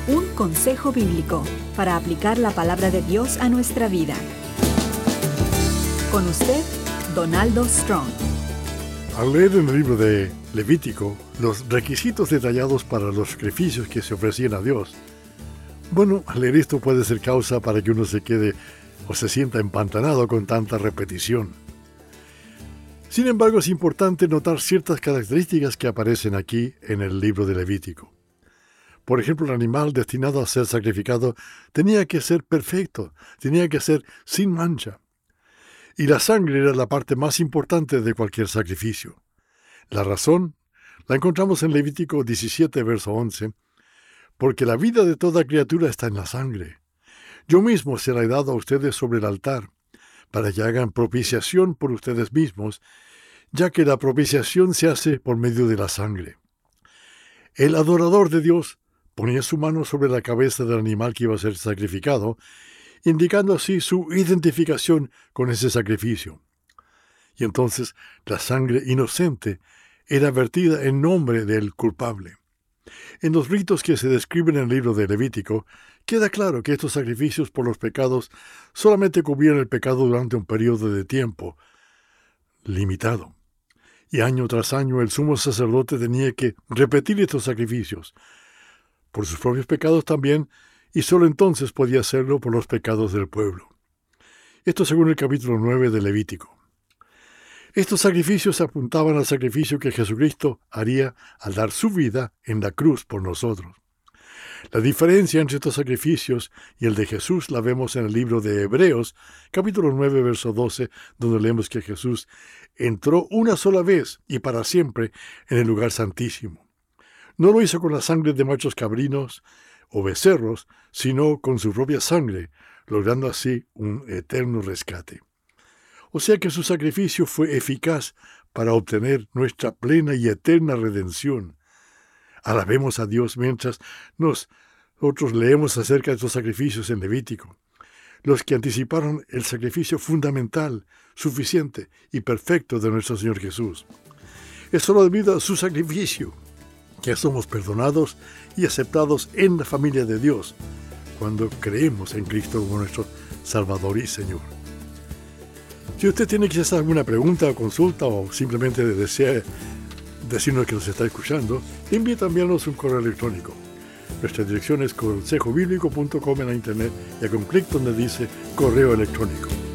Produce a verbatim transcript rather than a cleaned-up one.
Un consejo bíblico para aplicar la palabra de Dios a nuestra vida. Con usted, Donaldo Strong. Al leer en el libro de Levítico los requisitos detallados para los sacrificios que se ofrecían a Dios, bueno, al leer esto puede ser causa para que uno se quede o se sienta empantanado con tanta repetición. Sin embargo, es importante notar ciertas características que aparecen aquí en el libro de Levítico. Por ejemplo, el animal destinado a ser sacrificado tenía que ser perfecto, tenía que ser sin mancha. Y la sangre era la parte más importante de cualquier sacrificio. La razón la encontramos en Levítico diecisiete, verso once, porque la vida de toda criatura está en la sangre. Yo mismo se la he dado a ustedes sobre el altar, para que hagan propiciación por ustedes mismos, ya que la propiciación se hace por medio de la sangre. El adorador de Dios ponía su mano sobre la cabeza del animal que iba a ser sacrificado, indicando así su identificación con ese sacrificio. Y entonces la sangre inocente era vertida en nombre del culpable. En los ritos que se describen en el libro de Levítico, queda claro que estos sacrificios por los pecados solamente cubrían el pecado durante un periodo de tiempo limitado. Y año tras año el sumo sacerdote tenía que repetir estos sacrificios, por sus propios pecados también, y solo entonces podía hacerlo por los pecados del pueblo. Esto según el capítulo nueve de Levítico. Estos sacrificios apuntaban al sacrificio que Jesucristo haría al dar su vida en la cruz por nosotros. La diferencia entre estos sacrificios y el de Jesús la vemos en el libro de Hebreos, capítulo nueve, verso doce, donde leemos que Jesús entró una sola vez y para siempre en el lugar santísimo. No lo hizo con la sangre de machos cabrinos o becerros, sino con su propia sangre, logrando así un eterno rescate. O sea que su sacrificio fue eficaz para obtener nuestra plena y eterna redención. Alabemos a Dios mientras nosotros leemos acerca de estos sacrificios en Levítico, los que anticiparon el sacrificio fundamental, suficiente y perfecto de nuestro Señor Jesús. Es solo debido a su sacrificio que somos perdonados y aceptados en la familia de Dios cuando creemos en Cristo como nuestro Salvador y Señor. Si usted tiene quizás alguna pregunta o consulta o simplemente desea decirnos que nos está escuchando, invita a enviarnos un correo electrónico. Nuestra dirección es consejo bíblico punto com en la internet y haga un clic donde dice correo electrónico.